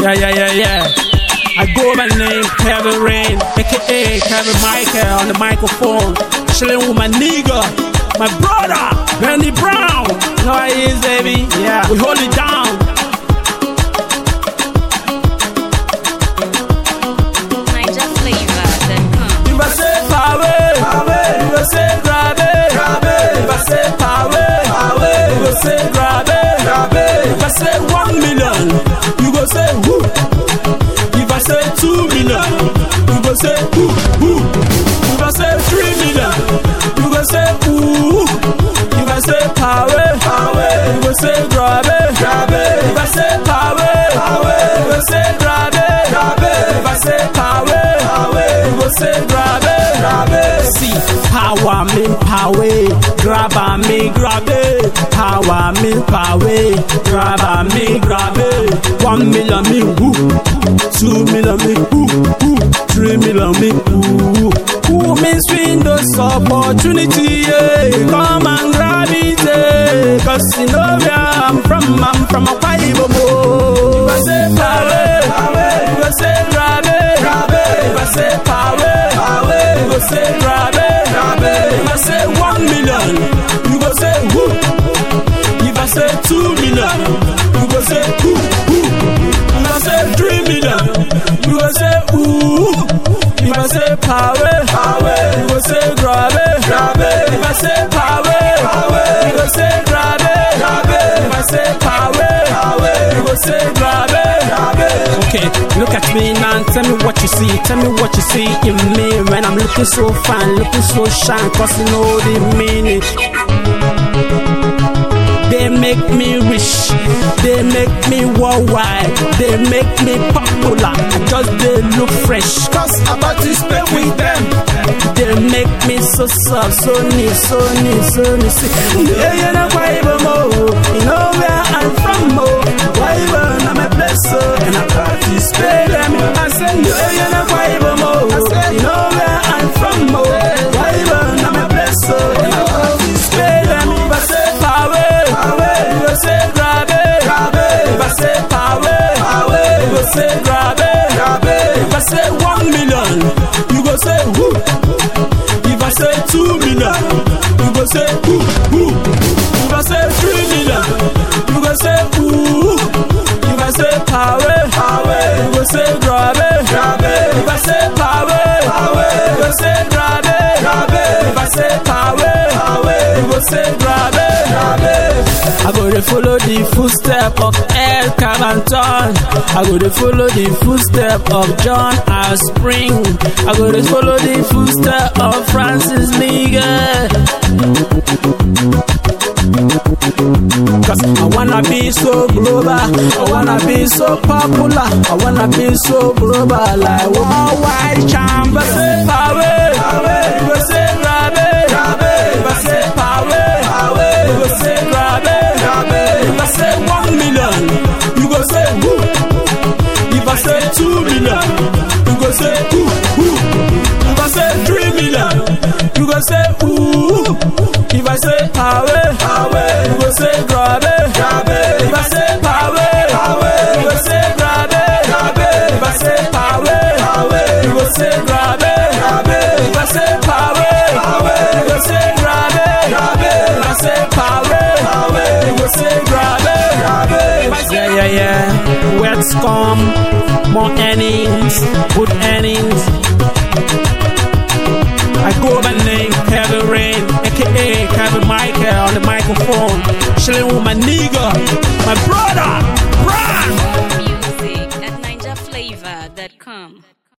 Yeah. I go by the name Kevin Rain, aka Kevin Michael on the microphone. Chilling with my nigga, my brother, Benny Brown. You know how it is, baby? Yeah, we hold it down. If I say power, you go say grab it. If I say power, you go say grab it. If I say 1 million, you go say whoo. If I say 2 million, you go say whoo. If I say 3 million, you go say ooh. If I say power, you go say grab it. If I say power, you go say grab it. If I say power, you go say grab it. See, power mean power, grab me, grab it. Power mean power, grab me, grab it. 1 million me woo, 2 million me woo, 3 million me woo. Who means windows opportunity? Yeah. Come and grab it, yeah. Cause you know where I'm from a Bible. If I say power, you go say grab it. If I say power, you go say grab it. If I say 1 million, you go say whoo. If I say 2 million, you go say whoo. If I say 3 million, you go say ooh. If I say power, you go say grab it. If I say power, you go say grab it. If I say power, you go say grab it. Okay, look at me now, tell me what you see. Tell me what you see in me when I'm looking so fine, looking so shine, cause you know the meaning. They make me rich, they make me worldwide, they make me popular. I just they look fresh, Cause I participate with them. they make me so soft, so neat. See, yeah, you know why you know where I'm from, why I'm a place, and I participate them. I say, yeah, you know why you know where I'm from, why I'm a place, and I participate them. If I say power, you go say grab it. If I say power, you go say grab it. If I say 1 million, you go say whoo. If I say 2 million, you go say whoo. If I say 3 million, you go say ooh. If I say power, you go say grab it. If I say power, you go say grab it. If I say power, you go say grab it. I go to follow the footstep of El Cabanton. I go to follow the footstep of John R. Spring. I go to follow the footstep of Francis Liga. Cause I wanna be so global, I wanna be so popular, I wanna be so global like worldwide champ. If I say power, you go say grab it. If I say power, you go say grab it. If I say 1 million, you go say whoo. If I say 2 million, you go say whoo. If I say 3 million, you go say ooh. If I say power, you go say grab it. If I say power, you go say grab it. If I say power, you go say grab it. If I say power, you go say grab it. If I say power, you go say grab it. Yeah. Words come, more earnings, good earnings. I go by the name Kevin Rain, aka Kevin Michael on the microphone. Chilling with my nigga, my brother, Brian. Music at NinjaFlavor.com.